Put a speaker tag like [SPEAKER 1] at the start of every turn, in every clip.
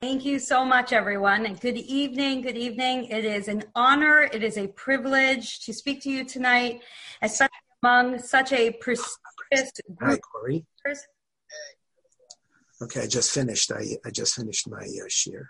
[SPEAKER 1] Thank you so much, everyone. And good evening. Good evening. It is an honor. It is a privilege to speak to you tonight, especially among such a prestigious group.
[SPEAKER 2] Hi, Corey. Okay, I just finished. I just finished my shir.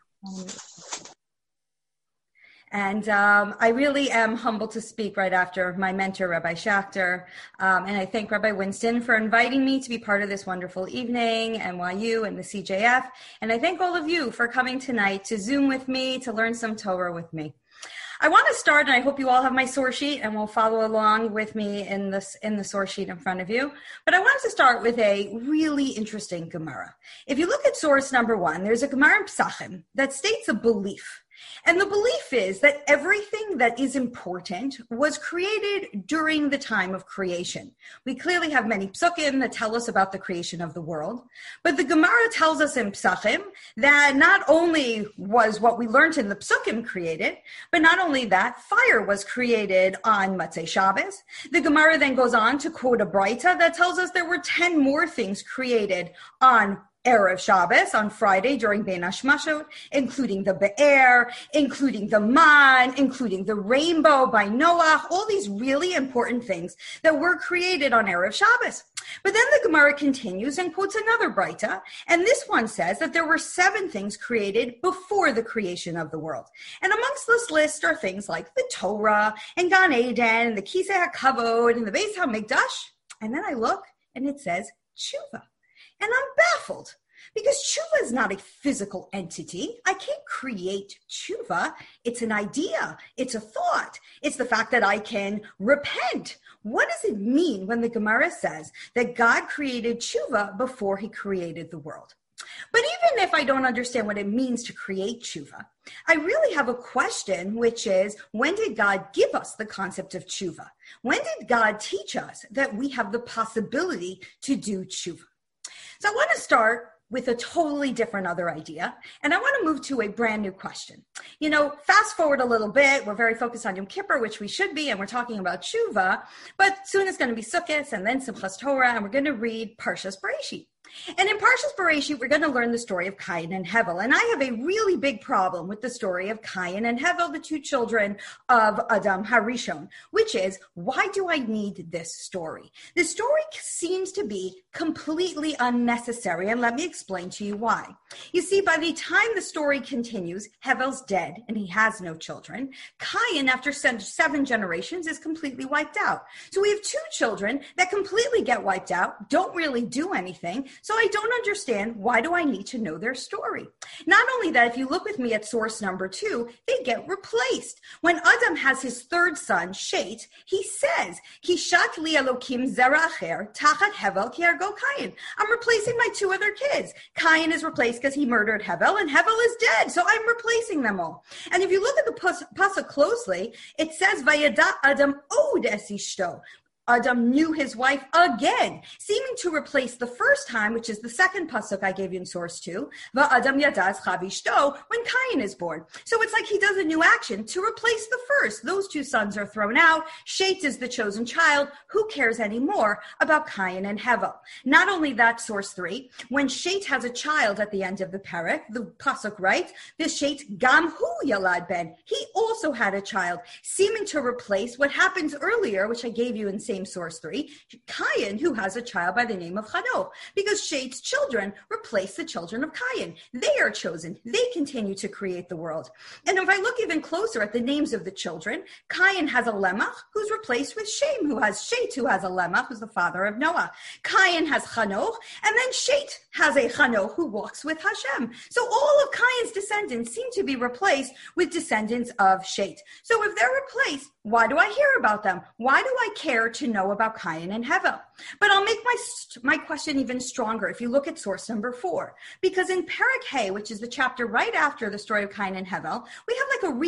[SPEAKER 1] And I really am humbled to speak right after my mentor, Rabbi Schachter. And I thank Rabbi Winston for inviting me to be part of this wonderful evening, NYU and the CJF. And I thank all of you for coming tonight to Zoom with me, to learn some Torah with me. I want to start, and I hope you all have my source sheet and will follow along with me in the source sheet in front of you. But I wanted to start with a really interesting Gemara. If you look at source number 1, there's a Gemara in Psachim that states a belief. And the belief is that everything that is important was created during the time of creation. We clearly have many psukim that tell us about the creation of the world, but the Gemara tells us in Psachim that not only was what we learned in the psukim created, but not only that, fire was created on Motzei Shabbos. The Gemara then goes on to quote a Braita that tells us there were 10 more things created on Erev Shabbos, on Friday during Bein Hashmashot, including the Be'er, including the Man, including the rainbow by Noah, all these really important things that were created on Erev Shabbos. But then the Gemara continues and quotes another Braita, and this one says that there were 7 things created before the creation of the world. And amongst this list are things like the Torah, and Gan Eden, and the Kisei HaKavod, and the Beis HaMikdash. And then I look, and it says Tshuva. And I'm baffled because tshuva is not a physical entity. I can't create tshuva. It's an idea. It's a thought. It's the fact that I can repent. What does it mean when the Gemara says that God created tshuva before he created the world? But even if I don't understand what it means to create tshuva, I really have a question, which is, when did God give us the concept of tshuva? When did God teach us that we have the possibility to do tshuva? So I want to start with a totally different other idea, and I want to move to a brand new question. Fast forward a little bit, we're very focused on Yom Kippur, which we should be, and we're talking about Tshuva, but soon it's going to be Sukkot and then Simchas Torah, and we're going to read Parshas Bereshit. And in Parshas Bereshit, we're going to learn the story of Cain and Hevel. And I have a really big problem with the story of Cain and Hevel, the 2 children of Adam Harishon, which is, why do I need this story? The story seems to be completely unnecessary, and let me explain to you why. You see, by the time the story continues, Hevel's dead, and he has no children. Cain, after 7 generations, is completely wiped out. So we have 2 children that completely get wiped out, don't really do anything. So I don't understand, why do I need to know their story? Not only that, if you look with me at source number 2, they get replaced. When Adam has his 3rd son, Shet, he says, Kishat li Elokim zera acher, tachat Hevel ki ergo Cain. I'm replacing my 2 other kids. Cain is replaced because he murdered Hevel, and Hevel is dead, so I'm replacing them all. And if you look at the pasuk closely, it says, Vayada Adam od es ishto. Adam knew his wife again, seeming to replace the first time, which is the second pasuk I gave you in source 2, Va'adam yadaz chavishto, when Cain is born. So it's like he does a new action to replace the first. Those 2 sons are thrown out. Shet is the chosen child. Who cares anymore about Cain and Hevel? Not only that, source 3, when Shet has a child at the end of the parak, the pasuk writes, this Shet gam hu yalad ben. He also had a child, seeming to replace what happens earlier, which I gave you in same source 3, Cain, who has a child by the name of Chanoch, because Shet's children replace the children of Cain. They are chosen. They continue to create the world. And if I look even closer at the names of the children, Cain has a Lemach, who's replaced with Shem, who has Shet, who has a Lemach, who's the father of Noah. Cain has Chanoch, and then Shet has a Chanoch who walks with Hashem. So all of Cain's descendants seem to be replaced with descendants of Shet. So if they're replaced, why do I hear about them? Why do I care to know about Cain and Hevel? But I'll make my question even stronger if you look at source number 4. Because in Perek Hay, which is the chapter right after the story of Cain and Hevel, we have like a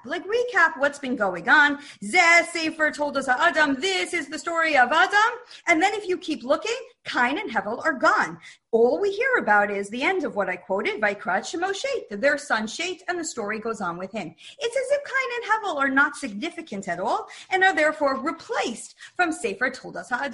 [SPEAKER 1] recap what's been going on. Zeh Sefer told us Adam, this is the story of Adam. And then if you keep looking, Cain and Hevel are gone. All we hear about is the end of what I quoted, Vaikrat Shemo Shet, their son Shet, and the story goes on with him. It's as if Cain and Hevel are not significant at all and are therefore replaced from Sefer Toldas HaAdam.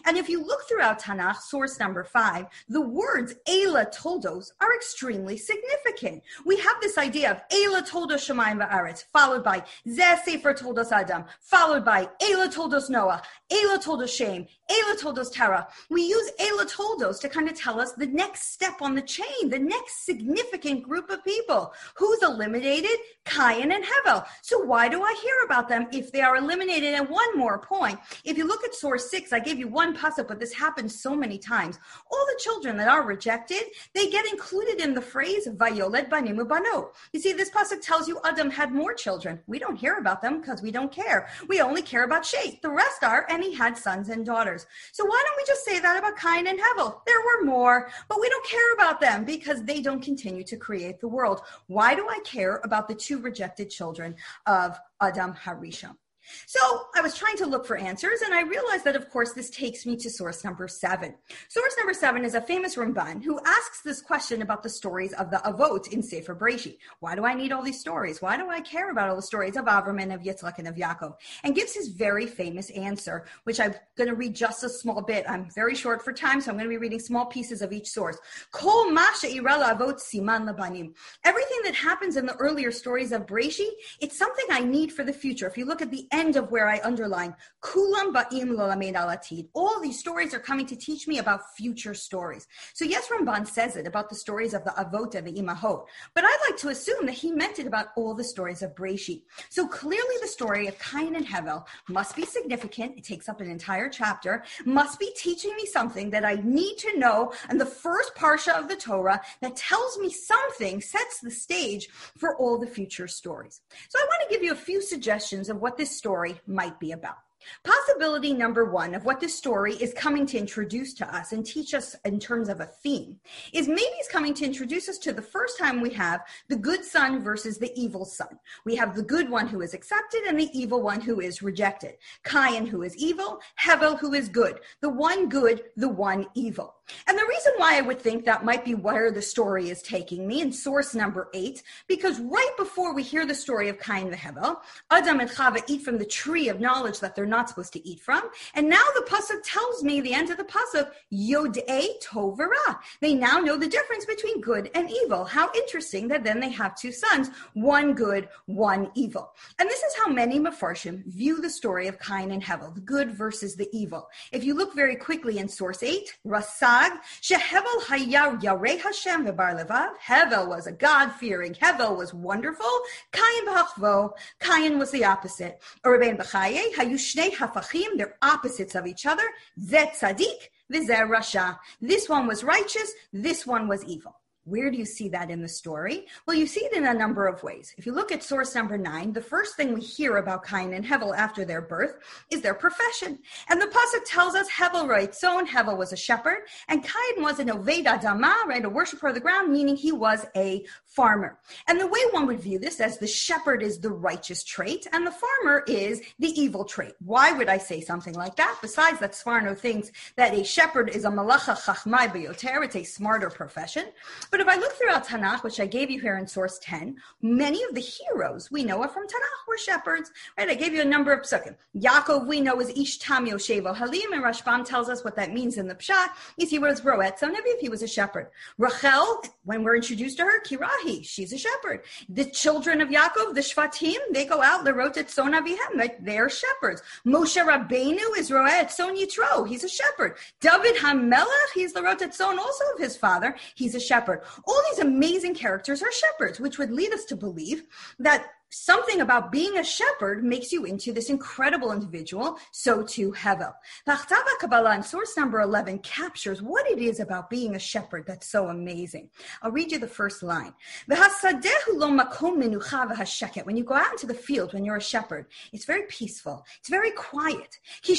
[SPEAKER 1] And if you look throughout Tanakh, source number 5, the words Eila Toldos are extremely significant. We have this idea of Eila Toldos Shemayim Va'aretz, followed by Zeh Sefer Toldos Adam, followed by Eila Toldos Noah, Eila Toldos Shem, Eila Toldos Terah. We use Eila Toldos to kind of tell us the next step on the chain, the next significant group of people. Who's eliminated? Cain and Hevel. So why do I hear about them if they are eliminated? And one more point. If you look at source 6, I gave you one pasuk, but this happens so many times. All the children that are rejected, they get included in the phrase Vayoled Banim Ubanot. You see, this pasuk tells you Adam had more children. We don't hear about them because we don't care. We only care about Sheth. The rest are, and he had sons and daughters. So why don't we just say that about Cain and Hevel? There were more, but we don't care about them because they don't continue to create the world. Why do I care about the 2 rejected children of Adam Harishon? So I was trying to look for answers, and I realized that, of course, this takes me to source number 7. Source number 7 is a famous Ramban who asks this question about the stories of the Avot in Sefer Breshit. Why do I need all these stories? Why do I care about all the stories of Avram and of Yitzchak and of Yaakov? And gives his very famous answer, which I'm going to read just a small bit. I'm very short for time, so I'm going to be reading small pieces of each source. Kol ma she'ira la'avot siman labanim. Everything that happens in the earlier stories of Breshit, it's something I need for the future. If you look at the end of where I underline, Kulam ba'im lolamed al atid. All these stories are coming to teach me about future stories. So yes, Ramban says it about the stories of the Avot and the Imahot, but I'd like to assume that he meant it about all the stories of Breshit. So clearly the story of Cain and Hevel must be significant. It takes up an entire chapter, must be teaching me something that I need to know in the first parsha of the Torah that tells me something, sets the stage for all the future stories. So I want to give you a few suggestions of what this story might be about. Possibility number 1 of what this story is coming to introduce to us and teach us in terms of a theme is maybe it's coming to introduce us to the first time we have the good son versus the evil son. We have the good one who is accepted and the evil one who is rejected. Cain who is evil, Hevel who is good. The one good, the one evil. And the reason why I would think that might be where the story is taking me in source number 8, because right before we hear the story of Cain and Hevel, Adam and Chava eat from the tree of knowledge that they're not supposed to eat from. And now the pasuk tells me, the end of the pasuk, Yod'ei tov v'ra. They now know the difference between good and evil. How interesting that then they have 2 sons, one good, one evil. And this is how many Mefarshim view the story of Cain and Hevel, the good versus the evil. If you look very quickly in source 8, Rasag, Shehevel haya yarei Hashem v'bar levav. Hevel was a God-fearing. Hevel was wonderful. Cain b'achvo. Cain was the opposite. Urebein b'chaye hayu shnei hafachim. They're opposites of each other. Zeh tzadik v'zeh rasha. This one was righteous. This one was evil. Where do you see that in the story? Well, you see it in a number of ways. If you look at source number 9, the first thing we hear about Cain and Hevel after their birth is their profession. And the pasuk tells us Hevel roitzon, Hevel was a shepherd, and Cain was an oved adama, right, a worshiper of the ground, meaning he was a farmer. And the way one would view this as the shepherd is the righteous trait, and the farmer is the evil trait. Why would I say something like that? Besides that Sforno thinks that a shepherd is a malacha chachmai b'yoter, it's a smarter profession. But if I look throughout Tanakh, which I gave you here in source 10, many of the heroes we know are from Tanakh were shepherds, right? I gave you a number of psukim. Yaakov we know is Ish Tam Yoshevo Halim, and Rashbam tells us what that means in the Pshat, is he was Roet, so maybe if he was a shepherd. Rachel, when we're introduced to her, Kirahi, she's a shepherd. The children of Yaakov, the Shvatim, they go out, Lerot et Son Avihem, right? They're shepherds. Moshe Rabbeinu is Roet Son Yitro, he's a shepherd. David HaMelech, he's Lerot et Son, also of his father, he's a shepherd. All these amazing characters are shepherds, which would lead us to believe that something about being a shepherd makes you into this incredible individual, so too Hevel. The Achtav HaKabbalah in source number 11 captures what it is about being a shepherd that's so amazing. I'll read you the first line. When you go out into the field, when you're a shepherd, it's very peaceful. It's very quiet. You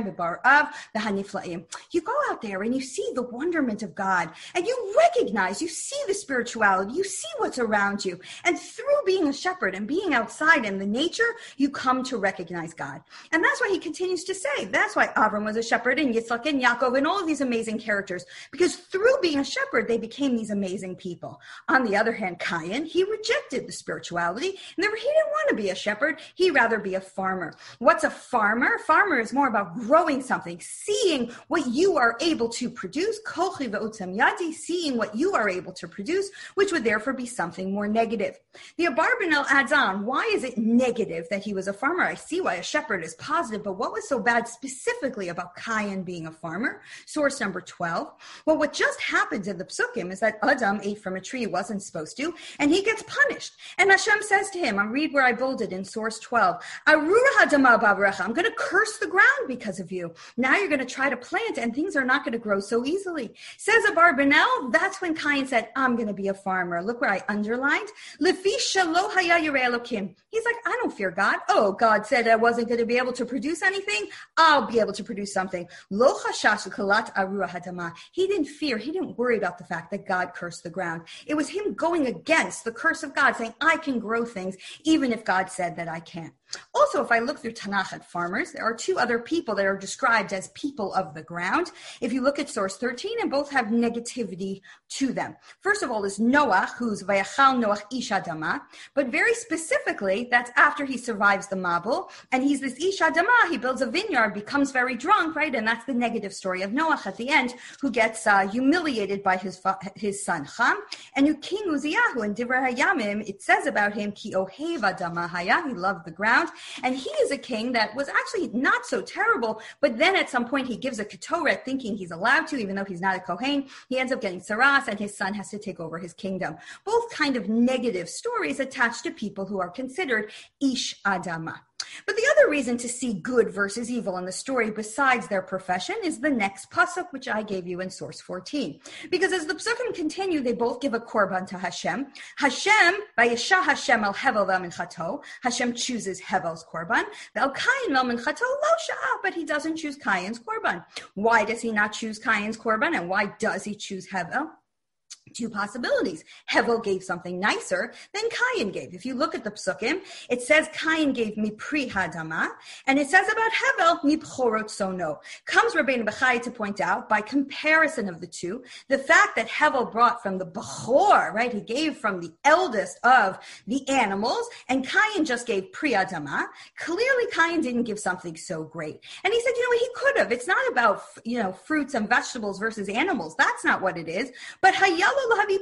[SPEAKER 1] go out there and you see the wonderment of God, and you recognize, you see the spirituality, you see what's around you. And through being a shepherd and being outside in the nature, you come to recognize God. And that's why he continues to say, that's why Avram was a shepherd and Yitzchak and Yaakov and all of these amazing characters, because through being a shepherd, they became these amazing people. On the other hand, Cain, he rejected the spirituality, and he didn't want to be a shepherd. He'd rather be a farmer. What's a farmer? A farmer is more about growing something, seeing what you are able to produce, seeing what you are able to produce, which would therefore be something more negative. The Abarbanel adds on, why is it negative that he was a farmer? I see why a shepherd is positive, but what was so bad specifically about Cain being a farmer? Source number 12. Well, what just happens in the Psukim is that Adam ate from a tree he wasn't supposed to, and he gets punished. And Hashem says to him, I'll read where I bolded in source 12, I'm going to curse the ground because of you. Now you're going to try to plant, and things are not going to grow so easily. Says Abarbanel, that's when Cain said, I'm going to be a farmer. Look where I underlined. He's like, I don't fear God. Oh, God said I wasn't going to be able to produce anything. I'll be able to produce something. He didn't fear. He didn't worry about the fact that God cursed the ground. It was him going against the curse of God, saying, I can grow things even if God said that I can't. Also, if I look through Tanakh at farmers, there are two other people that are described as people of the ground. If you look at source 13, and both have negativity to them. First of all is Noah, who's Vayachal Noach Ish Adama, but very specifically, that's after he survives the Mabul, and he's this Ish Adama, he builds a vineyard, becomes very drunk, right? And that's the negative story of Noach at the end, who gets humiliated by his son Ham. And King Uziyahu, in Divrei Hayamim, it says about him, Ki Ohev Adama Haya, he loved the ground. And he is a king that was actually not so terrible, but then at some point he gives a ketoret thinking he's allowed to, even though he's not a Kohen. He ends up getting saras, and his son has to take over his kingdom. Both kind of negative stories attached to people who are considered Ish Adama. But the other reason to see good versus evil in the story besides their profession is the next pasuk, which I gave you in source 14. Because as the pasukim continue, they both give a korban to Hashem. Vayesha Hashem el Hevel v'minchato. Hashem chooses Hevel's korban. Ve'el Kayin v'minchato lo sha'a, but he doesn't choose Kayin's korban. Why does he not choose Kayin's korban, and why does he choose Hevel? Two possibilities. Hevel gave something nicer than Cain gave. If you look at the psukim, it says Cain gave mi pri hadama, and it says about Hevel mi bchorot sono. Comes Rabbeinu Bechai to point out, by comparison of the two, the fact that Hevel brought from the bchor, right? He gave from the eldest of the animals, and Cain just gave pri hadama. Clearly, Cain didn't give something so great. And he said, he could have. It's not about, fruits and vegetables versus animals. That's not what it is. But he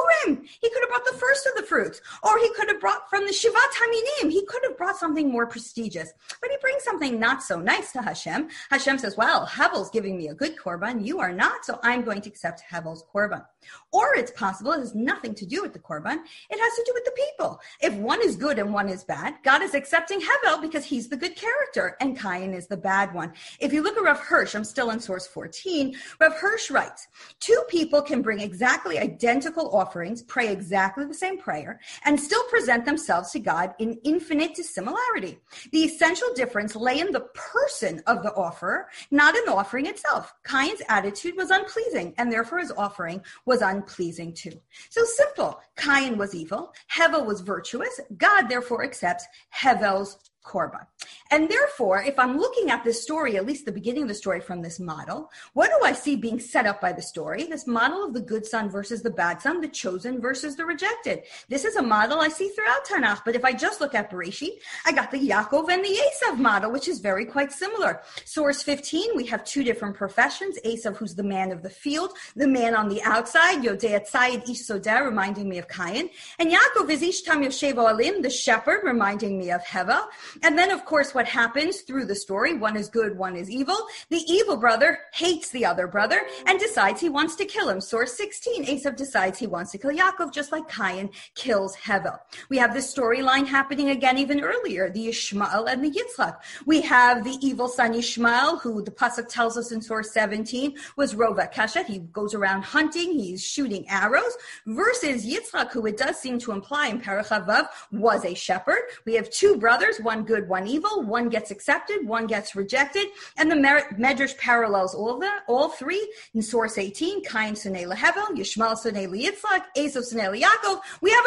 [SPEAKER 1] could have brought the first of the fruits, or he could have brought from the Shivat Haminim. He could have brought something more prestigious, but he brings something not so nice to Hashem. Hashem says, well, Hevel's giving me a good korban, you are not, so I'm going to accept Hevel's korban. Or it's possible it has nothing to do with the korban, it has to do with the people. If one is good and one is bad, God is accepting Hevel because he's the good character, and Cain is the bad one. If you look at Rav Hirsch, I'm still in source 14, Rav Hirsch writes, two people can bring exactly identical offerings, pray exactly the same prayer, and still present themselves to God in infinite dissimilarity. The essential difference lay in the person of the offerer, not in the offering itself. Cain's attitude was unpleasing, and therefore his offering was unpleasing too. So simple. Cain was evil. Hevel was virtuous. God therefore accepts Hevel's korban. And therefore, if I'm looking at this story, at least the beginning of the story from this model, what do I see being set up by the story? This model of the good son versus the bad son, the chosen versus the rejected. This is a model I see throughout Tanakh, but if I just look at Bereshit, I got the Yaakov and the Esav model, which is very quite similar. Source 15, we have two different professions. Esav, who's the man of the field, the man on the outside, Yodei Tzayid Ish Soder, reminding me of Cain. And Yaakov is Ish Tam Yoshev Oalim, the shepherd, reminding me of Hevel. And then, of course, what happens through the story, one is good, one is evil. The evil brother hates the other brother and decides he wants to kill him. Source 16, Esav decides he wants to kill Yaakov, just like Cain kills Hevel. We have this storyline happening again even earlier, the Ishmael and the Yitzchak. We have the evil son Ishmael, who the pasuk tells us in source 17 was Rova Keshet. He goes around hunting, he's shooting arrows, versus Yitzchak, who it does seem to imply in Perach Vav was a shepherd. We have two brothers, one one good, one evil, one gets accepted, one gets rejected. And the Medrash parallels all three in source 18, Cain sonei leHevel, Yishmael sonei leYitzchak, Esav sonei leYaakov. We have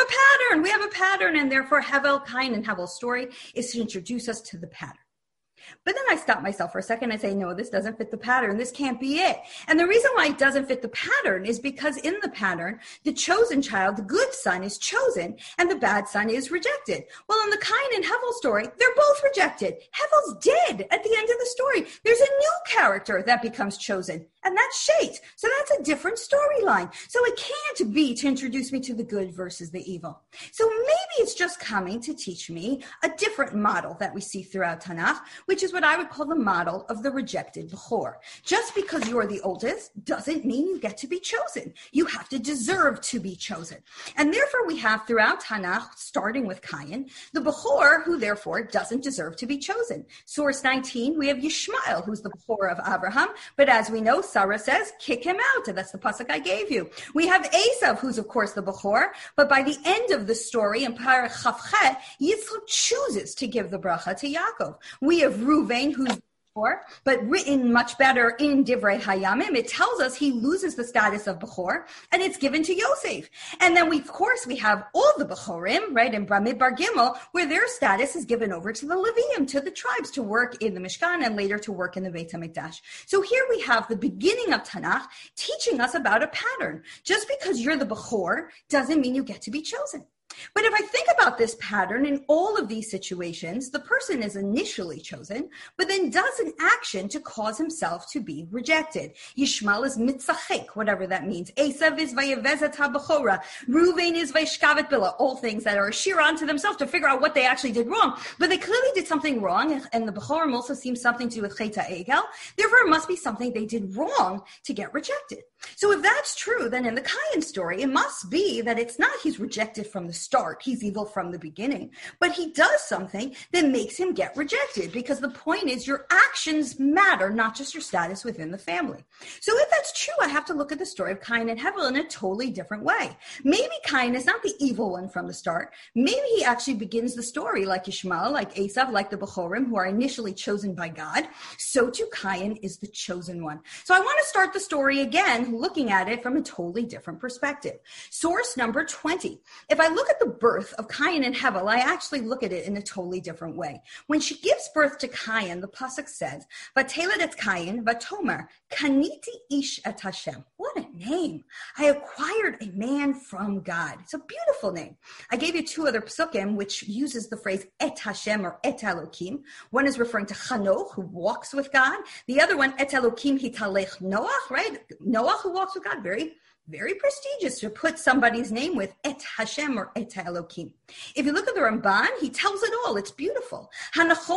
[SPEAKER 1] a pattern, and therefore Hevel, Cain, and Hevel's story is to introduce us to the pattern. But then I stop myself for a second and say, no, this doesn't fit the pattern. This can't be it. And the reason why it doesn't fit the pattern is because in the pattern, the chosen child, the good son, is chosen and the bad son is rejected. Well, in the Cain and Hevel story, they're both rejected. Hevel's dead at the end of the story. There's a new character that becomes chosen, and that's Sheit. So that's a different storyline. So it can't be to introduce me to the good versus the evil. So maybe it's just coming to teach me a different model that we see throughout Tanakh, which is what I would call the model of the rejected Bechor. Just because you're the oldest doesn't mean you get to be chosen. You have to deserve to be chosen. And therefore we have throughout Tanakh, starting with Cain, the Bechor who therefore doesn't deserve to be chosen. Source 19, we have Yishmael, who's the Bechor of Abraham, but as we know, Sarah says, kick him out. And that's the pasuk I gave you. We have Esav, who's of course the Bechor, but by the end of the story in Parach Chavchet, Yitzchak chooses to give the bracha to Yaakov. We have Ruvain, who's Bechor, but written much better in Divrei Hayamim. It tells us he loses the status of Bechor, and it's given to Yosef. And then we have all the Bechorim, right, in Bamidbar Gimel, where their status is given over to the Leviim, to the tribes, to work in the Mishkan and later to work in the Beit HaMikdash. So here we have the beginning of Tanakh teaching us about a pattern. Just because you're the Bechor doesn't mean you get to be chosen. But if I think about this pattern in all of these situations, the person is initially chosen, but then does an action to cause himself to be rejected. Yishmael is mitzachek, whatever that means. Esav is vayevezet ha-bechora. Ruvain is vayishkavet bila. All things that are a sheer unto themselves to figure out what they actually did wrong. But they clearly did something wrong, and the Bechorim also seems something to do with Chet HaEgel. Therefore, it must be something they did wrong to get rejected. So if that's true, then in the Cain story, it must be that it's not he's rejected from the start, he's evil from the beginning, but he does something that makes him get rejected, because the point is your actions matter, not just your status within the family. So if that's true, I have to look at the story of Cain and Hevel in a totally different way. Maybe Cain is not the evil one from the start. Maybe he actually begins the story like Yishmael, like Esav, like the Bechorim, who are initially chosen by God. So too Cain is the chosen one. So I want to start the story again, looking at it from a totally different perspective. Source number 20. If I look at the birth of Cain and Hevel, I actually look at it in a totally different way. When she gives birth to Cain, the pasuk says, "Vateled et Cain, vatomer, kaniti ish et Hashem." What a name! I acquired a man from God. It's a beautiful name. I gave you two other pasukim which uses the phrase et Hashem or et Elokim. One is referring to Chanoch, who walks with God. The other one, et Elokim hitalech Noach, right? Noach, who walks with God, very prestigious to put somebody's name with Et Hashem or Et Elokim. If you look at the Ramban, he tells it all. It's beautiful. It's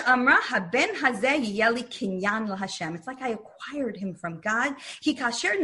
[SPEAKER 1] like I acquired him from God. He's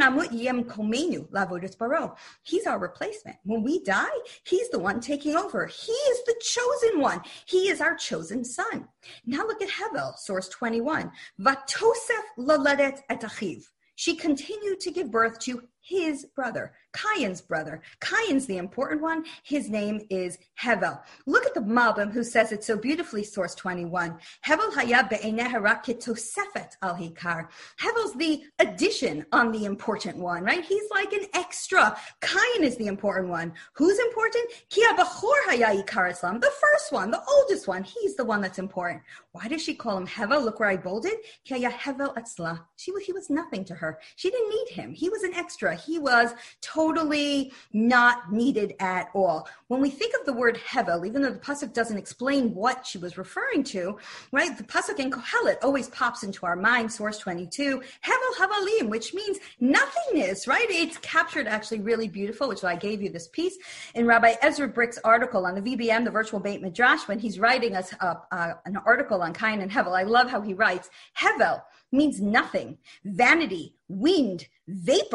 [SPEAKER 1] our replacement. When we die, he's the one taking over. He is the chosen one. He is our chosen son. Now look at Hevel, source 21. Vatosef laledet et achiv. She continued to give birth to his brother, Cain's brother. Cain's the important one. His name is Hevel. Look at the Malbim who says it so beautifully, source 21. Hevel haya be'eineh rak ketosefet al hikar. Hevel's the addition on the important one, right? He's like an extra. Cain is the important one. Who's important? Ki ha'bachor haya ikar islam. The first one, the oldest one. He's the one that's important. Why does she call him Hevel? Look where I bolded. Ki haya Hevel atzla. He was nothing to her. She didn't need him. He was an extra. He was totally not needed at all. When we think of the word Hevel, even though the pasuk doesn't explain what she was referring to, right? The pasuk in Kohelet always pops into our mind, source 22, Hevel Havalim, which means nothingness, right? It's captured actually really beautiful, which I gave you this piece in Rabbi Ezra Brick's article on the VBM, the Virtual Beit Midrash, when he's writing us an article on Cain and Hevel. I love how he writes, Hevel means nothing, vanity, wind, vapor,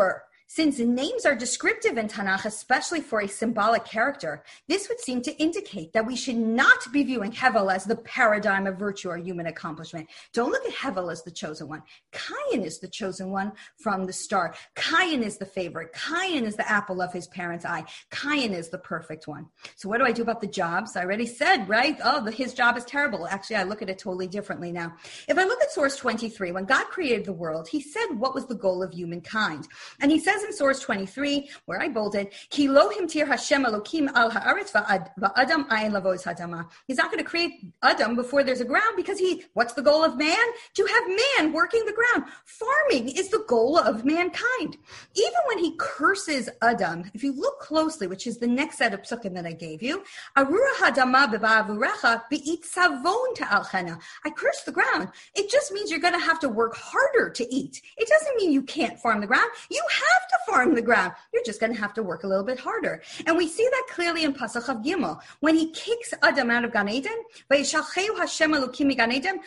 [SPEAKER 1] Since names are descriptive in Tanakh, especially for a symbolic character, this would seem to indicate that we should not be viewing Hevel as the paradigm of virtue or human accomplishment. Don't look at Hevel as the chosen one. Cain is the chosen one from the start. Cain is the favorite. Cain is the apple of his parents' eye. Cain is the perfect one. So what do I do about the jobs? I already said, right? His job is terrible. Actually, I look at it totally differently now. If I look at source 23, when God created the world, he said what was the goal of humankind. And he says in source 23, where I bolded, Ki lo himtir Hashem Elokim al haaretz va'adam ayin lavoz hadama. He's not going to create Adam before there's a ground because what's the goal of man? To have man working the ground. Farming is the goal of mankind. Even when he curses Adam, if you look closely, which is the next set of psukim that I gave you, Arura hadama b'ba'avurecha bi'it savon ta'alchena. I curse the ground. It just means you're going to have to work harder to eat. It doesn't mean you can't farm the ground. You have to farm the ground. You're just going to have to work a little bit harder. And we see that clearly in Pasach of Gimel. When he kicks Adam out of Gan Eden, Vayishalcheu Hashem Elokim miGan Eden,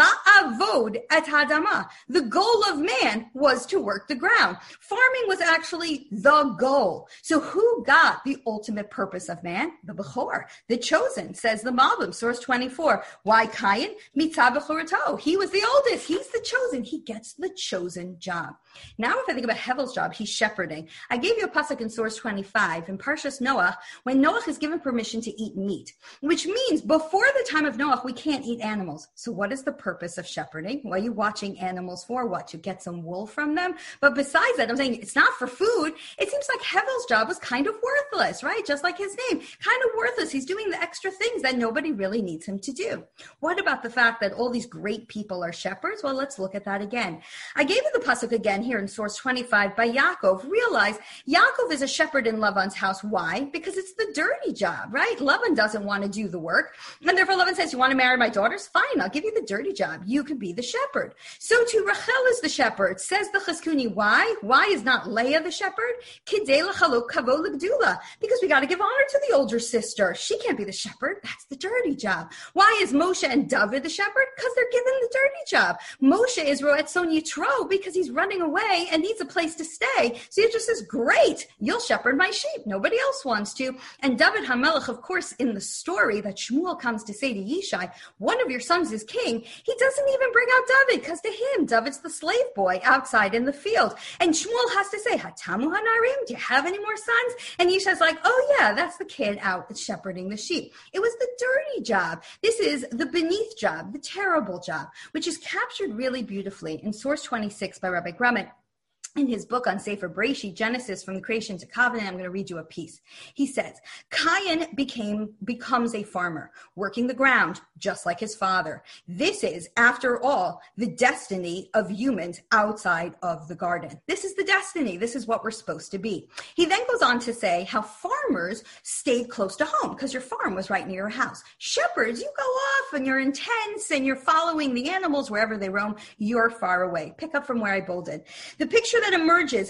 [SPEAKER 1] la'avod et hadama. The goal of man was to work the ground. Farming was actually the goal. So who got the ultimate purpose of man? The Bechor, the chosen, says the Malbim, source 24. Why Cain? Mitzah Bechorto. He was the oldest. He's the chosen. He gets the chosen job. Now, if I think about Hevel's job, he's shepherding. I gave you a pasuk in source 25 in Parshas Noach, when Noach is given permission to eat meat, which means before the time of Noach, we can't eat animals. So what is the purpose of shepherding? What are you watching animals for? What, to get some wool from them? But besides that, I'm saying it's not for food. It seems like Hevel's job was kind of worthless, right? Just like his name, kind of worthless. He's doing the extra things that nobody really needs him to do. What about the fact that all these great people are shepherds? Well, let's look at that again. I gave you the pasuk again here in source 25 by Yaakov. Realize Yaakov is a shepherd in Lavan's house. Why? Because it's the dirty job, right? Lavan doesn't want to do the work. And therefore Lavan says, you want to marry my daughters? Fine, I'll give you the dirty job. You can be the shepherd. So too Rachel is the shepherd. Says the Chizkuni, why? Why is not Leah the shepherd? Kidei l'chalok kavod l'gdula. Because we got to give honor to the older sister. She can't be the shepherd. That's the dirty job. Why is Moshe and David the shepherd? Because they're given the dirty job. Moshe is Roetzon Yitro because he's running away and needs a place to stay. So he just says, great, you'll shepherd my sheep. Nobody else wants to. And David HaMelech, of course, in the story that Shmuel comes to say to Yishai, one of your sons is king. He doesn't even bring out David because to him, David's the slave boy outside in the field. And Shmuel has to say, Hatamu Hanarim, do you have any more sons? And Yishai's like, oh yeah, that's the kid out shepherding the sheep. It was the dirty job. This is the beneath job, the terrible job, which is captured really beautifully in source 26 by Rabbi Grummet. In his book on Sefer Bereshit, Genesis from the creation to covenant, I'm going to read you a piece. He says, Cain becomes a farmer, working the ground, just like his father. This is, after all, the destiny of humans outside of the garden. This is the destiny. This is what we're supposed to be. He then goes on to say how farmers stayed close to home because your farm was right near your house. Shepherds, you go off and you're in tents and you're following the animals wherever they roam. You're far away. Pick up from where I bolded. The picture that emerges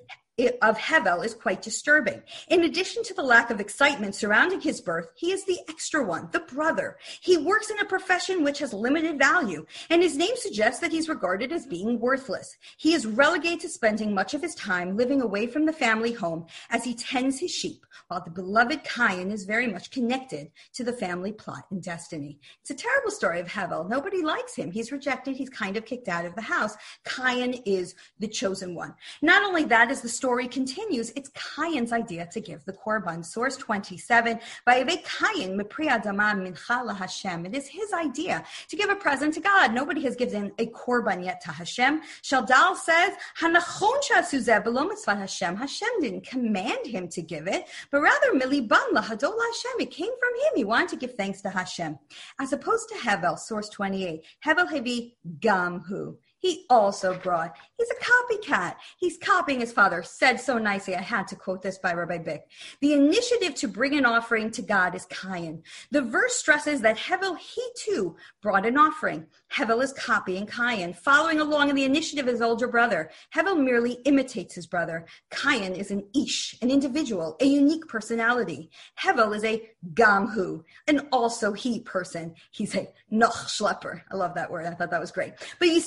[SPEAKER 1] of Hevel is quite disturbing. In addition to the lack of excitement surrounding his birth, he is the extra one, the brother. He works in a profession which has limited value, and his name suggests that he's regarded as being worthless. He is relegated to spending much of his time living away from the family home as he tends his sheep, while the beloved Cain is very much connected to the family plot and destiny. It's a terrible story of Hevel. Nobody likes him. He's rejected. He's kind of kicked out of the house. Cain is the chosen one. Not only that, as the story continues, it's Cain's idea to give the korban. Source 27, Vayavei Cain mipri adama mincha laHashem. It is his idea to give a present to God. Nobody has given a korban yet to Hashem. Shaldal says, Hanachon sha'asu zeh b'lo mitzvat Hashem. Hashem didn't command him to give it, but rather miliban lahadol Hashem. It came from him. He wanted to give thanks to Hashem. As opposed to Hevel, source 28, Hevel hevi gamhu. He also brought, he's a copycat. He's copying his father. Said so nicely, I had to quote this by Rabbi Bick. The initiative to bring an offering to God is Cain. The verse stresses that Hevel, he too, brought an offering. Hevel is copying Cain, following along in the initiative of his older brother. Hevel merely imitates his brother. Cain is an ish, an individual, a unique personality. Hevel is a gamhu, an also he person. He's a noch schlepper. I love that word. I thought that was great. But you see the difference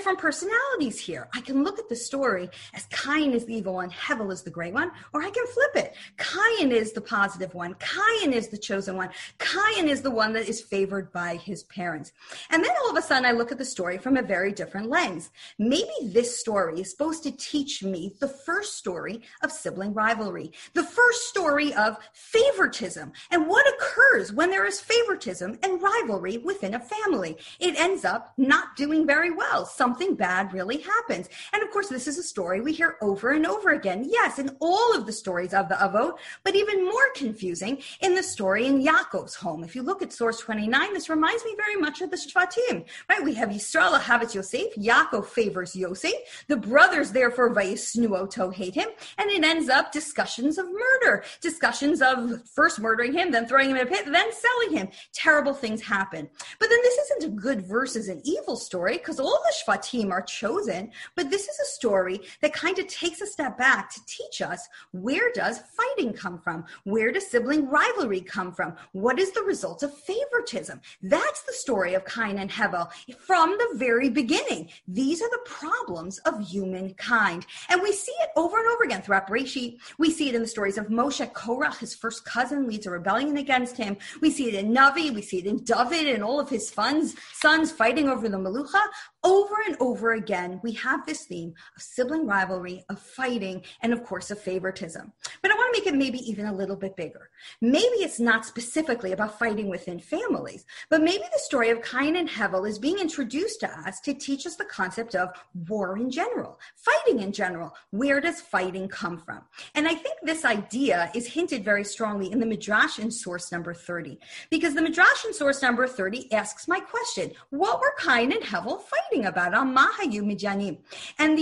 [SPEAKER 1] different personalities here. I can look at the story as Cain is the evil one, Hevel is the great one, or I can flip it. Cain is the positive one. Cain is the chosen one. Cain is the one that is favored by his parents. And then all of a sudden I look at the story from a very different lens. Maybe this story is supposed to teach me the first story of sibling rivalry, the first story of favoritism, and what occurs when there is favoritism and rivalry within a family. It ends up not doing very well. Something bad really happens. And of course, this is a story we hear over and over again. Yes, in all of the stories of the Avot, but even more confusing in the story in Yaakov's home. If you look at source 29, this reminds me very much of the Shvatim, right? We have Yisrael Ahavetz Yosef. Yaakov favors Yosef. The brothers, therefore, Vayisnu Oto, hate him. And it ends up discussions of murder, discussions of first murdering him, then throwing him in a pit, then selling him. Terrible things happen. But then this isn't a good versus an evil story, because all the Shvatim are chosen, but this is a story that kind of takes a step back to teach us, where does fighting come from? Where does sibling rivalry come from? What is the result of favoritism? That's the story of Cain and Hevel from the very beginning. These are the problems of humankind. And we see it over and over again throughout Bereshit. We see it in the stories of Moshe. Korach, his first cousin, leads a rebellion against him. We see it in Navi. We see it in David and all of his sons fighting over the Melucha. Over and over again, we have this theme of sibling rivalry, of fighting, and of course of favoritism. But I want to make it maybe even a little bit bigger. Maybe it's not specifically about fighting within families, but maybe the story of Cain and Hevel is being introduced to us to teach us the concept of war in general, fighting in general. Where does fighting come from? And I think this idea is hinted very strongly in the Midrash in source number 30, because the Midrash in source number 30 asks my question, what were Cain and Hevel fighting about? Mahayu Midyanim. And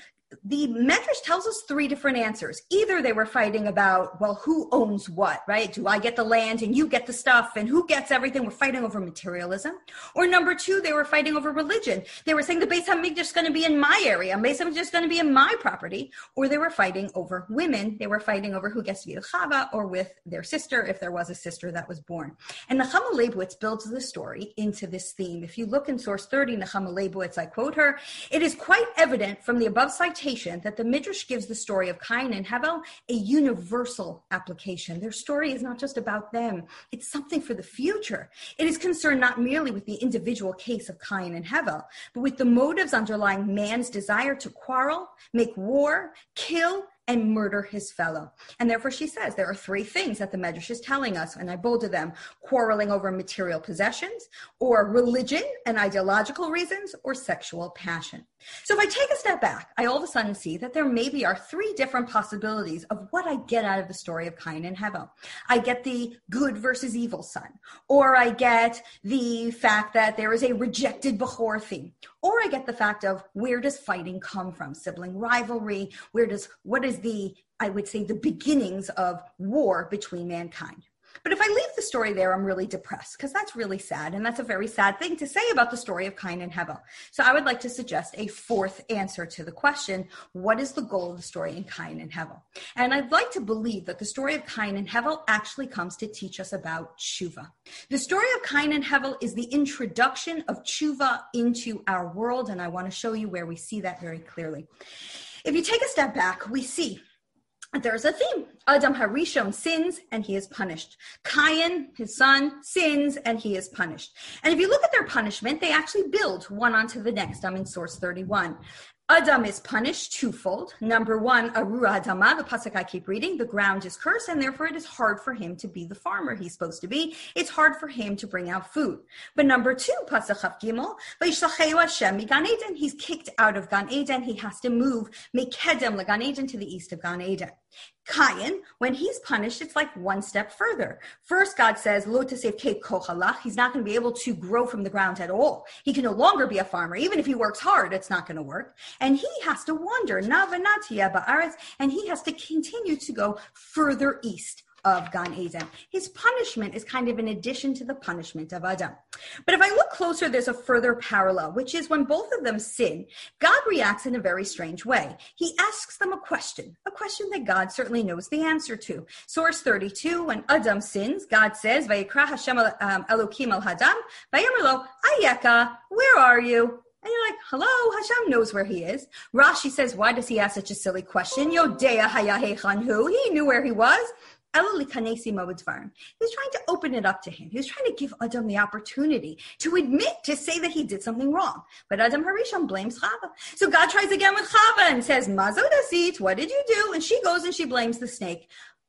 [SPEAKER 1] the Medrash tells us three different answers. Either they were fighting about, well, who owns what, right? Do I get the land and you get the stuff, and who gets everything? We're fighting over materialism. Or number two, they were fighting over religion. They were saying the Beis HaMikdash is going to be in my area, Beis HaMikdash is going to be in my property. Or they were fighting over women. They were fighting over who gets to be with Chava or with their sister, if there was a sister that was born. And Nechama Leibowitz builds the story into this theme. If you look in source 30, Nechama Leibowitz, I quote her, "It is quite evident from the above citation that the Midrash gives the story of Cain and Hevel a universal application. Their story is not just about them. It's something for the future. It is concerned not merely with the individual case of Cain and Hevel, but with the motives underlying man's desire to quarrel, make war, kill, and murder his fellow. And therefore she says there are three things that the Medrash is telling us, and I bolded them: quarreling over material possessions, or religion and ideological reasons, or sexual passion. So if I take a step back, I all of a sudden see that there maybe are three different possibilities of what I get out of the story of Cain and Hevel. I get the good versus evil son, or I get the fact that there is a rejected Bechor theme, or I get the fact of where does fighting come from? Sibling rivalry, what is I would say, the beginnings of war between mankind. But if I leave the story there, I'm really depressed, because that's really sad, and that's a very sad thing to say about the story of Cain and Hevel. So I would like to suggest a fourth answer to the question, what is the goal of the story in Cain and Hevel? And I'd like to believe that the story of Cain and Hevel actually comes to teach us about tshuva. The story of Cain and Hevel is the introduction of tshuva into our world, and I want to show you where we see that very clearly. If you take a step back, we see there's a theme. Adam Harishon sins and he is punished. Cain, his son, sins and he is punished. And if you look at their punishment, they actually build one onto the next. I'm in source 31. Adam is punished twofold. Number one, Arua Adama, the pasuk I keep reading, the ground is cursed, and therefore it is hard for him to be the farmer he's supposed to be. It's hard for him to bring out food. But number two, pasuk Chaf Gimel, Vayishlacheu Hashem miGan Eden, he's kicked out of Gan Eden. He has to move Mekedem LeGan Eden, to the east of Gan Eden. Cain, when he's punished, it's like one step further. First, God says, Lo Tasef Kei Kochalach, he's not going to be able to grow from the ground at all. He can no longer be a farmer. Even if he works hard, it's not going to work. And he has to wander, Navanatia Ba'aretz, and he has to continue to go further east of Gan Eden. His punishment is kind of an addition to the punishment of Adam. But if I look closer, there's a further parallel, which is when both of them sin, God reacts in a very strange way. He asks them a question that God certainly knows the answer to. Source 32, when Adam sins, God says, Vayikra Hashem Elokim al Hadam, Vayomer lo, Ayeka, where are you? And you're like, hello, Hashem knows where he is. Rashi says, why does he ask such a silly question? Yodea haya hechanhu. He knew where he was. He was trying to open it up to him. He was trying to give Adam the opportunity to admit, to say that he did something wrong. But Adam Harishon blames Chava. So God tries again with Chava and says, Mazot asit, what did you do? And she goes and she blames the snake.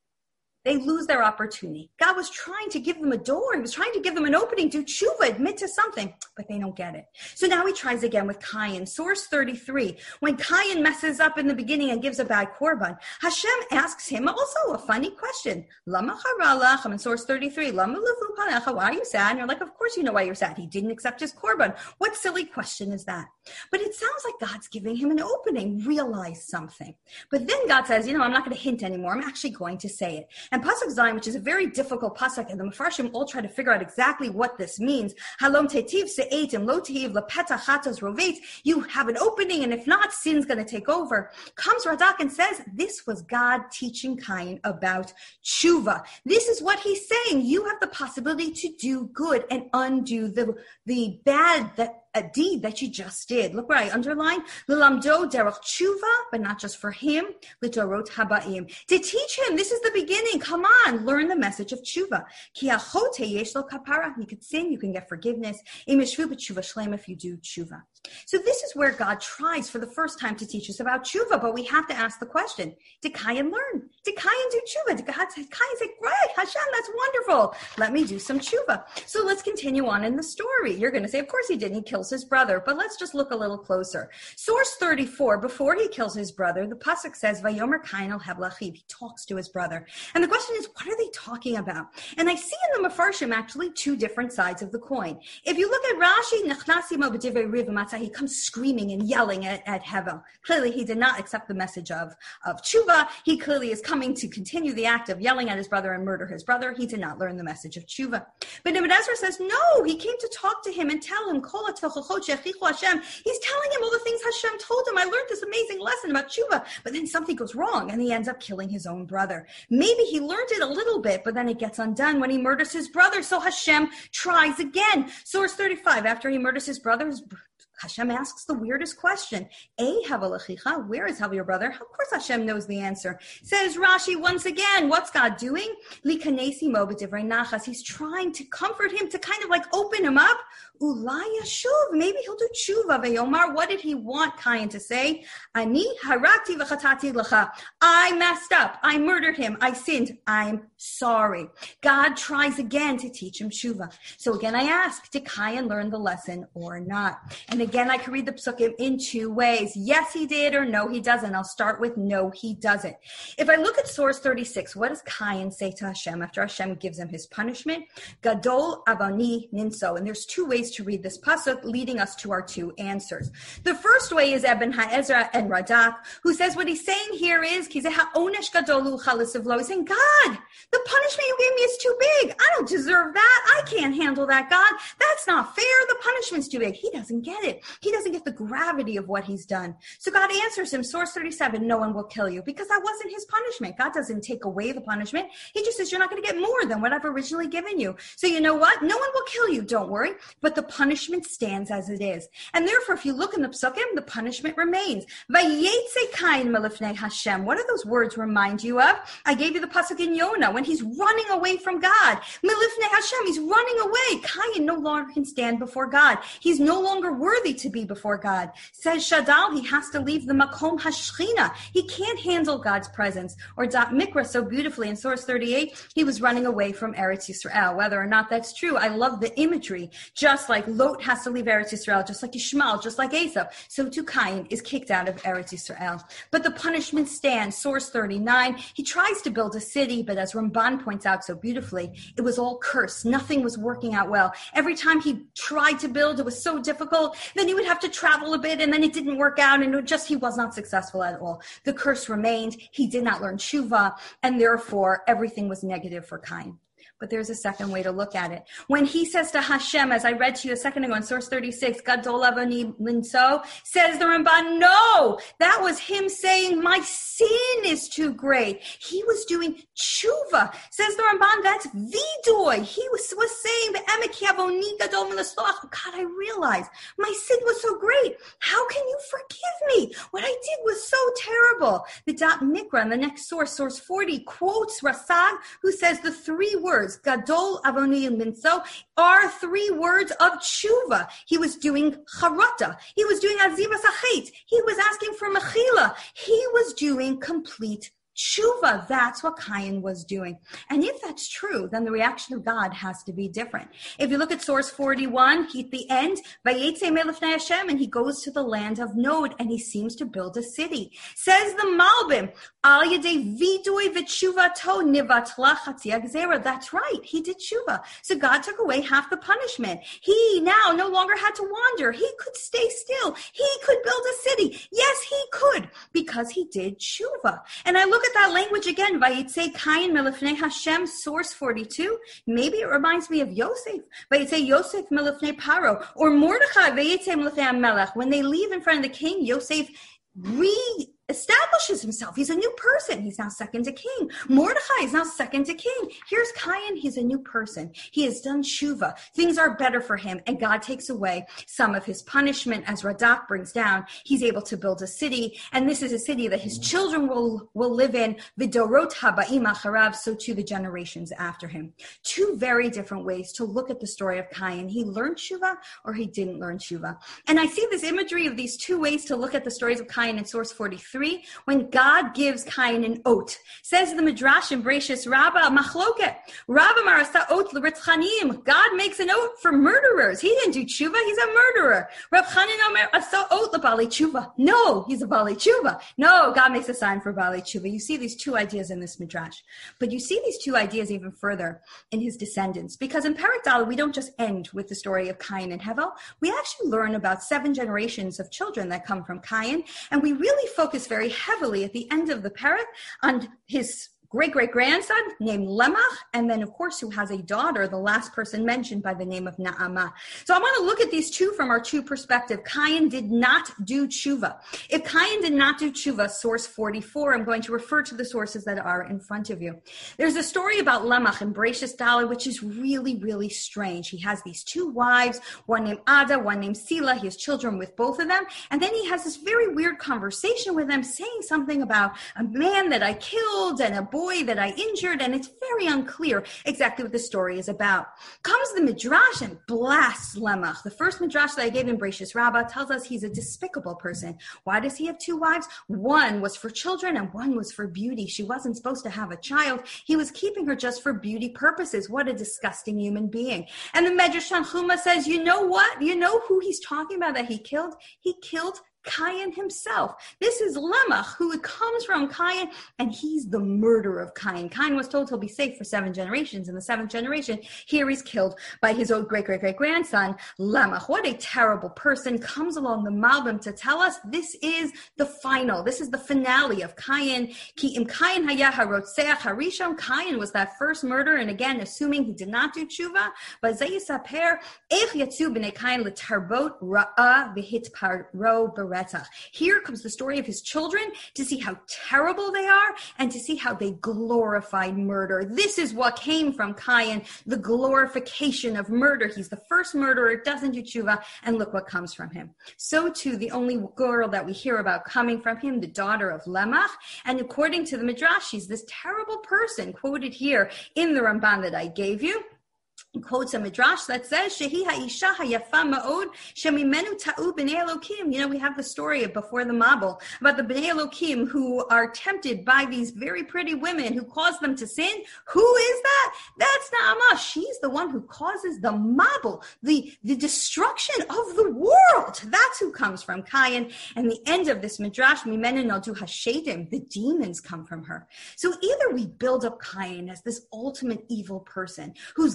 [SPEAKER 1] They lose their opportunity. God was trying to give them a door. He was trying to give them an opening to tshuva, admit to something, but they don't get it. So now he tries again with Cain. Source 33. When Cain messes up in the beginning and gives a bad korban, Hashem asks him also a funny question. Lama charalach. I'm in source 33. Lama levu panecha. Why are you sad? And you're like, of course you know why you're sad. He didn't accept his korban. What silly question is that? But it sounds like God's giving him an opening. Realize something. But then God says, I'm not going to hint anymore. I'm actually going to say it. And Pasuk Zayin, which is a very difficult pasuk, and the Mefarshim all try to figure out exactly what this means. Halom tetiv se'etim lo tehiv lepeta chatos rovet. You have an opening, and if not, sin's going to take over. Comes Radak and says, this was God teaching Cain about tshuva. This is what he's saying. You have the possibility to do good and undo the bad a deed that you just did. Look where I underline. L'lamdo derech tshuva, but not just for him. L'torot habaim. To teach him, this is the beginning. Come on, learn the message of tshuva. Ki achote yesh lo kapara. You could sin, you can get forgiveness. Im yeshvu b'tshuva shlema if you do tshuva. So this is where God tries for the first time to teach us about tshuva, but we have to ask the question, did Cain learn? Did Cain do tshuva? Did Cain say, great, Hashem, that's wonderful. Let me do some tshuva. So let's continue on in the story. You're going to say, of course he didn't. He kills his brother, but let's just look a little closer. Source 34, before he kills his brother, the pasuk says, Vayomer Cain el Heblachiv. He talks to his brother. And the question is, what are they talking about? And I see in the Mefarshim actually two different sides of the coin. If you look at Rashi, Nechnasimo b'divrei riv matzah, he comes screaming and yelling at Hevel. Clearly, he did not accept the message of tshuva. He clearly is coming to continue the act of yelling at his brother and murder his brother. He did not learn the message of tshuva. But Ibn Ezra says, no, he came to talk to him and tell him, Kol ha'tochachot shechichu Hashem. He's telling him all the things Hashem told him. I learned this amazing lesson about tshuva. But then something goes wrong, and he ends up killing his own brother. Maybe he learned it a little bit, but then it gets undone when he murders his brother. So Hashem tries again. Source 35, after he murders his brother, Hashem asks the weirdest question. Havalachicha, where is Havel, your brother? Of course Hashem knows the answer. Says Rashi once again, what's God doing? Likanesi mo b'divrei nachas. He's trying to comfort him, to kind of like open him up. Ulai yashuv, maybe he'll do tshuva. Vayomar, what did he want Cain to say? Ani harakti v'chatati l'cha. I messed up. I murdered him. I sinned. I'm sorry. God tries again to teach him tshuva. So again, I ask, did Cain learn the lesson or not? And again, I can read the psukim in two ways. Yes, he did, or no, he doesn't. I'll start with no, he doesn't. If I look at source 36, what does Cain say to Hashem after Hashem gives him his punishment? Gadol avani ninso. And there's two ways to read this pasuk, leading us to our two answers. The first way is Ibn Ha'ezra and Radak, who says what he's saying here is, he's saying, God, the punishment you gave me is too big. I don't deserve that. I can't handle that, God. That's not fair. The punishment's too big. He doesn't get it. He doesn't get the gravity of what he's done. So God answers him, source 37, no one will kill you, because that wasn't his punishment. God doesn't take away the punishment. He just says, you're not going to get more than what I've originally given you. So you know what? No one will kill you. Don't worry. But the punishment stands as it is. And therefore, if you look in the psukim, the punishment remains. Vayetze Cain melifnei Hashem. What do those words remind you of? I gave you the pasuk in Yonah when he's running away from God. Melifnei Hashem, he's running away. Cain no longer can stand before God. He's no longer worthy to be before God. Says Shadal, he has to leave the Makom Hashchina. He can't handle God's presence. Or Dot Mikra so beautifully in source 38, he was running away from Eretz Yisrael. Whether or not that's true, I love the imagery. Just like Lot has to leave Eretz Yisrael, just like Ishmael, just like Esau, so too Cain is kicked out of Eretz Yisrael. But the punishment stands. Source 39, he tries to build a city, but as Ramban points out so beautifully, it was all cursed. Nothing was working out well. Every time he tried to build, it was so difficult. Then he would have to travel a bit, and then it didn't work out, and he was not successful at all. The curse remained. He did not learn tshuva, and therefore everything was negative for Cain. But there's a second way to look at it. When he says to Hashem, as I read to you a second ago in source 36, Gadol avoni linso, says the Ramban, no, that was him saying, my sin is too great. He was doing tshuva. Says the Ramban, that's vidoy. He was saying, God, I realized my sin was so great. How can you forgive me? What I did was so terrible. The Da'at Mikra in the next source, source 40, quotes Rasag, who says the three words, Gadol avoni linso, are three words of tshuva. He was doing charata. He was doing azivas hachet. He was asking for mechila. He was doing complete tshuva. That's what Cain was doing. And if that's true, then the reaction of God has to be different. If you look at source 41, at the end, Vayetze melefnei Hashem, and he goes to the land of Nod, and he seems to build a city. Says the Malbim, Al yedei vidoy v'tshuvato nivatla chatzia gzera. That's right, he did tshuva. So God took away half the punishment. He now no longer had to wander. He could stay still. He could build a city. Yes, he could, because he did tshuva. And I look at that language again, Vayetze Cain melefnei Hashem, source 42. Maybe it reminds me of Yosef. Vayetze Yosef melefnei Paro, or Mordechai Vayetze melefnei HaMelech. When they leave in front of the king, Yosef establishes himself. He's a new person. He's now second to king. Mordechai is now second to king. Here's Cain. He's a new person. He has done tshuva. Things are better for him, and God takes away some of his punishment. As Radak brings down, he's able to build a city, and this is a city that his children will live in. V'dorot haba'im acharav, so too the generations after him. Two very different ways to look at the story of Cain. He learned tshuva, or he didn't learn tshuva. And I see this imagery of these two ways to look at the stories of Cain in source 43. When God gives Cain an oath. Says the Midrash in Bereshis Rabbah Machloket. Rabba marasa oath l'ritzchanim. God makes an oath for murderers. He didn't do tshuva. He's a murderer. Rab Chanan omer asa oath l'bali tshuva. No, he's a bali tshuva. No, God makes a sign for bali tshuva. You see these two ideas in this Midrash. But you see these two ideas even further in his descendants. Because in Perek Dalet, we don't just end with the story of Cain and Hevel. We actually learn about 7 generations of children that come from Cain. And we really focus very heavily at the end of the Perek on his great-great-grandson named Lemach, and then, of course, who has a daughter, the last person mentioned by the name of Naamah. So I want to look at these two from our two perspective. Cain did not do tshuva. If Cain did not do tshuva, source 44, I'm going to refer to the sources that are in front of you. There's a story about Lemach in Bereshis Dalet, which is really, really strange. He has these 2 wives, one named Ada, one named Sila. He has children with both of them, and then he has this very weird conversation with them, saying something about a man that I killed and a boy that I injured, and it's very unclear exactly what the story is about. Comes the Midrash and blasts Lemach. The first Midrash that I gave in Bereshis Rabbah tells us he's a despicable person. Why does he have 2 wives? One was for children and one was for beauty. She wasn't supposed to have a child. He was keeping her just for beauty purposes. What a disgusting human being. And the Medrash Tanchuma says, you know what? You know who he's talking about that he killed? He killed Cain himself. This is Lemach, who comes from Cain, and he's the murderer of Cain. Cain was told he'll be safe for 7 generations. In the 7th generation, here he's killed by his own great-great-great-grandson, Lemach. What a terrible person. Comes along the Malbim to tell us this is the final. This is the finale of Cain. Ki im Cain haya harotzeach harishon. Cain was that first murderer, and again, assuming he did not do tshuva, but zayisaper ech yatzu b'nei Cain l'tarbot ra'a v'hitparo b'retzach. Here comes the story of his children to see how terrible they are and to see how they glorified murder. This is what came from Cain, the glorification of murder. He's the first murderer, doesn't do tshuva, and look what comes from him. So too, the only girl that we hear about coming from him, the daughter of Lemach, and according to the Midrash, she's this terrible person quoted here in the Ramban that I gave you. Quotes a Midrash that says, Shehi ha'isha hayafa ma'od shemimenu ta'u b'nei Elokim. You know, we have the story of before the Mabul about the b'nei Elokim who are tempted by these very pretty women who cause them to sin. Who is that? That's Naamah. She's the one who causes the Mabul, the destruction of the world. That's who comes from Cain. And the end of this Midrash, Mimenu naldu hashedim, the demons come from her. So either we build up Cain as this ultimate evil person who's given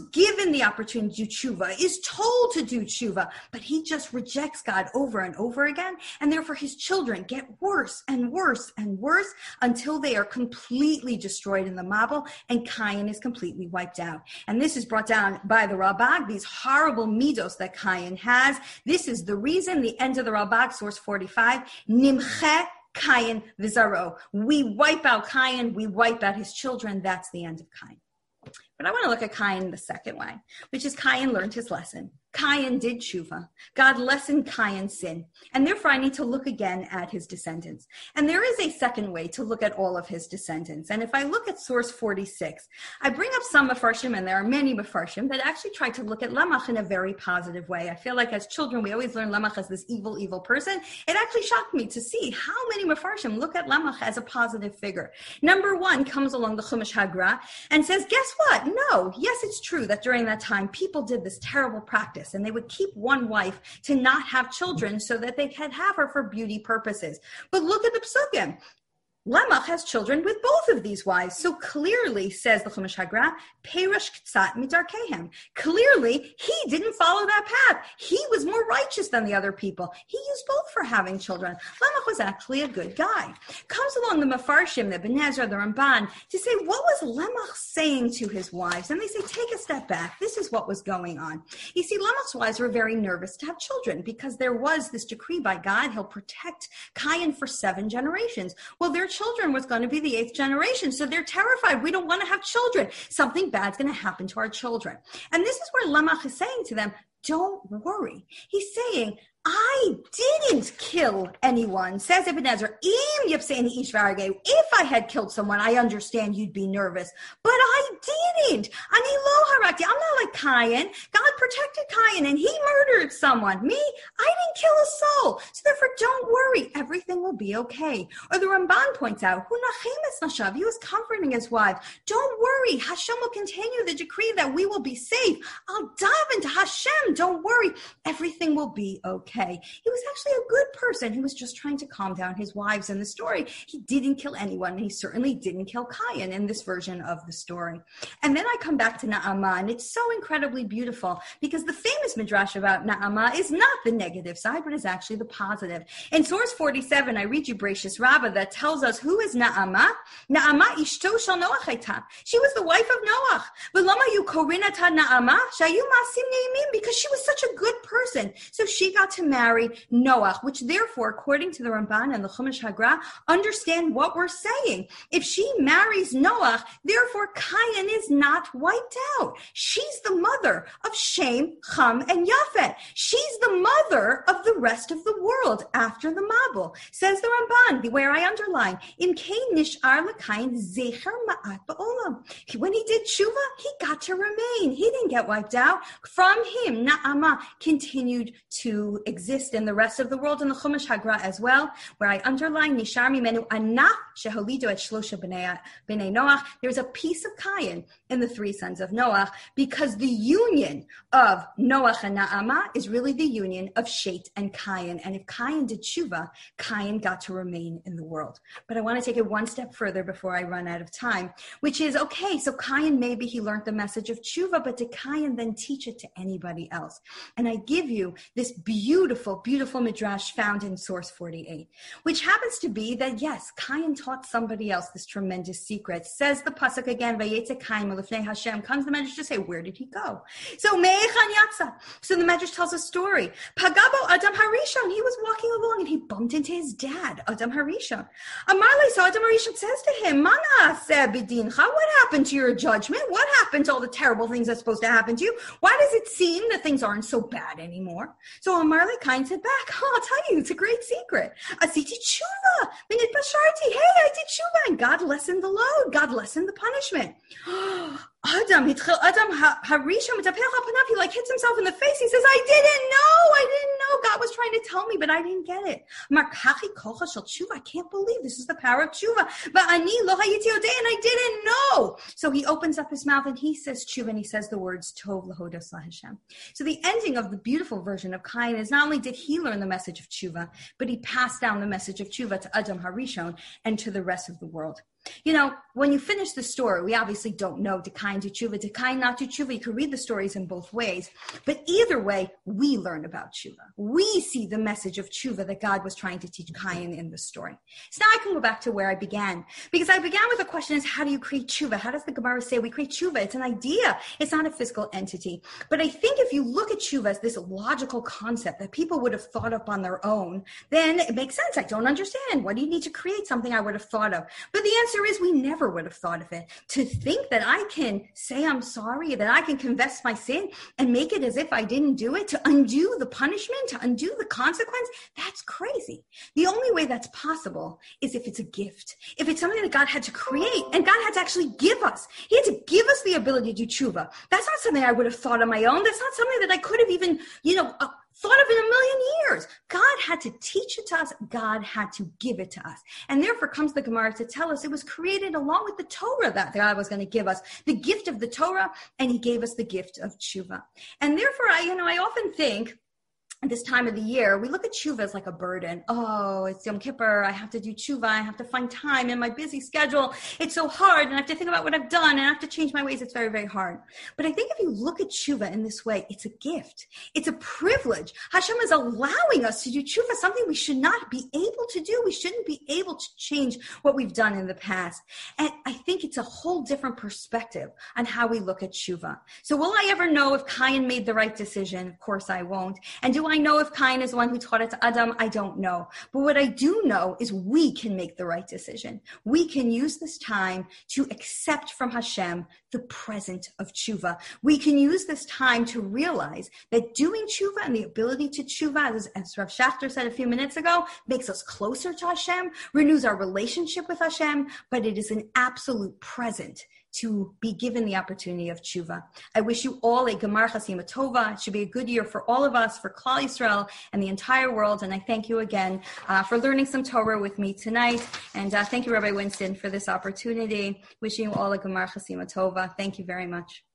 [SPEAKER 1] given the opportunity to do tshuva, is told to do tshuva, but he just rejects God over and over again, and therefore his children get worse and worse and worse until they are completely destroyed in the Mabul, and Cain is completely wiped out. And this is brought down by the Ralbag, these horrible midos that Cain has. This is the reason, the end of the Ralbag, source 45, Nimche Cain v'zaro. We wipe out Cain, we wipe out his children. That's the end of Cain. But I want to look at Cain the second way, which is Cain learned his lesson. Cain did tshuva. God lessened Cain's sin. And therefore I need to look again at his descendants. And there is a second way to look at all of his descendants. And if I look at source 46, I bring up some Mefarshim, and there are many Mefarshim that actually try to look at Lamech in a very positive way. I feel like as children, we always learn Lamech as this evil, evil person. It actually shocked me to see how many Mefarshim look at Lamech as a positive figure. Number one comes along the Chumash Hagra and says, guess what? No, yes, it's true that during that time, people did this terrible practice, and they would keep one wife to not have children so that they could have her for beauty purposes. But look at the Psukim. Lamech has children with both of these wives. So clearly, says the Chumash Hagra, Perish Ktsat Midarkehem. Clearly, he didn't follow that path. He was more righteous than the other people. He used both for having children. Lamech was actually a good guy. Comes along the Mefarshim, the Ben Ezra, the Ramban, to say, what was Lamech saying to his wives? And they say, take a step back. This is what was going on. You see, Lamech's wives were very nervous to have children because there was this decree by God, he'll protect Cain for 7 generations. Well, their children was going to be the 8th generation. So they're terrified. We don't want to have children. Something bad's going to happen to our children. And this is where Lamech is saying to them, don't worry. He's saying, I didn't kill anyone, says Ibn Ezra. If I had killed someone, I understand you'd be nervous. But I didn't. I'm not like Cain. God protected Cain and he murdered someone. Me, I didn't kill a soul. So therefore, don't worry. Everything will be okay. Or the Ramban points out, he was comforting his wife. Don't worry. Hashem will continue the decree that we will be safe. I'll dive into Hashem. Don't worry. Everything will be okay. He was actually a good person. He was just trying to calm down his wives in the story. He didn't kill anyone, and he certainly didn't kill Cain in this version of the story. And then I come back to Na'amah, and it's so incredibly beautiful because the famous midrash about Na'amah is not the negative side, but is actually the positive. In source 47, I read you Bereshis Rabbah that tells us who is Na'amah. Na'amah ishto shel Noach hayta. She was the wife of Noach. V'lama yu korinat Na'amah shayu masim ne'imim, because she was such a good person. So she got to marry Noach, which therefore, according to the Ramban and the Chumash Hagra, understand what we're saying. If she marries Noach, therefore Cain is not wiped out. She's the mother of Shem, Cham, and Yafet. She's the mother of the rest of the world after the Mabul. Says the Ramban, where I underline, in Cain nish'ar l'Cain zecher ma'at ba'olam. When he did tshuva, he got to remain. He didn't get wiped out. From him, Na'amah continued to exist in the rest of the world, in the Chumash Hagra as well, where I underline Nishar mimenu anach sheholido et shlosha b'nei Noach. There's a piece of Cain in the 3 sons of Noach, because the union of Noach and Na'amah is really the union of Shet and Cain. And if Cain did tshuva, Cain got to remain in the world. But I want to take it one step further before I run out of time, which is, okay, so Cain, maybe he learned the message of tshuva, but did Cain then teach it to anybody else? And I give you this beautiful, beautiful midrash found in source 48, which happens to be that, yes, Cain taught somebody else this tremendous secret. Says the pasuk again, Vayetze Cain malifnei Hashem. Comes the medrash to say, where did he go? So me'echan yatsa. So the medrash tells a story. Pagabo Adam Harishon. He was walking along and he bumped into his dad, Adam Harishon. Amarle, so Adam Harishon says to him, Mana bidincha. What happened to your judgment? What happened to all the terrible things that's supposed to happen to you? Why does it seem that things aren't so bad anymore? So Amarle Cain said back, I'll tell you, it's a great secret. Asiti tshuva, minit basharti. Hey, I did tshuva, and God lessened the load. God lessened the punishment. Adam Harishon, he like hits himself in the face. He says, I didn't know. God was trying to tell me, but I didn't get it. I can't believe this is the power of tshuva. But and I didn't know. So he opens up his mouth and he says tshuva, and he says the words Tov Lahodos LaHashem. So the ending of the beautiful version of Cain is not only did he learn the message of tshuva, but he passed down the message of tshuva to Adam Harishon and to the rest of the world. When you finish the story, we obviously don't know, did Cain do tshuva, did Cain not do tshuva? You could read the stories in both ways. But either way, we learn about tshuva. We see the message of tshuva that God was trying to teach Cain in the story. So now I can go back to where I began. Because I began with the question is, how do you create tshuva? How does the Gemara say we create tshuva? It's an idea. It's not a physical entity. But I think if you look at tshuva as this logical concept that people would have thought up on their own, then it makes sense. I don't understand. What do you need to create something I would have thought of? But the answer is we never would have thought of it. To think that I can say I'm sorry, that I can confess my sin and make it as if I didn't do it, to undo the punishment, to undo the consequence, that's crazy. The only way that's possible is if it's a gift. If it's something that God had to create and God had to actually give us. He had to give us the ability to do tshuva. That's not something I would have thought on my own. That's not something that I could have even, thought of in a million years. God had to teach it to us. God had to give it to us. And therefore comes the Gemara to tell us it was created along with the Torah that God was going to give us, the gift of the Torah, and he gave us the gift of tshuva. And therefore, I often think, at this time of the year, we look at tshuva as like a burden. Oh, it's Yom Kippur. I have to do tshuva. I have to find time in my busy schedule. It's so hard. And I have to think about what I've done. And I have to change my ways. It's very, very hard. But I think if you look at tshuva in this way, it's a gift. It's a privilege. Hashem is allowing us to do tshuva, something we should not be able to do. We shouldn't be able to change what we've done in the past. And I think it's a whole different perspective on how we look at tshuva. So will I ever know if Cain made the right decision? Of course I won't. And do I know if Cain is the one who taught it to Adam? I don't know. But what I do know is we can make the right decision. We can use this time to accept from Hashem the present of tshuva. We can use this time to realize that doing tshuva and the ability to tshuva, as Rav Schachter said a few minutes ago, makes us closer to Hashem, renews our relationship with Hashem, but it is an absolute present to be given the opportunity of tshuva. I wish you all a Gemar Chasima Tova. It should be a good year for all of us, for Klal Yisrael and the entire world. And I thank you again for learning some Torah with me tonight. And thank you, Rabbi Winston, for this opportunity. Wishing you all a Gemar Chasima Tova. Thank you very much.